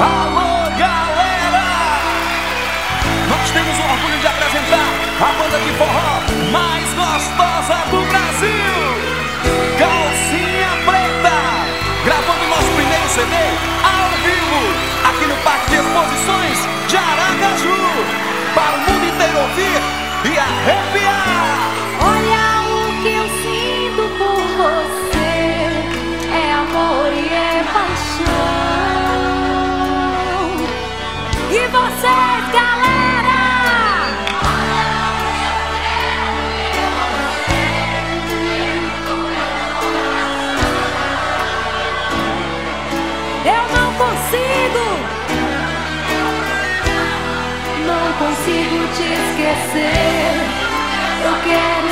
Alô, galera! Nós temos o orgulho de apresentar a banda de forró mais gostosa do Brasil, Calcinha Preta, gravando nosso primeiro CD ao vivo, aqui no Parque de Exposições de Aracaju, para o mundo inteiro ouvir e arrepiar. Olha o que eu sinto por você, é amor e é paixão. E vocês, galera? Eu não consigo te esquecer. Eu quero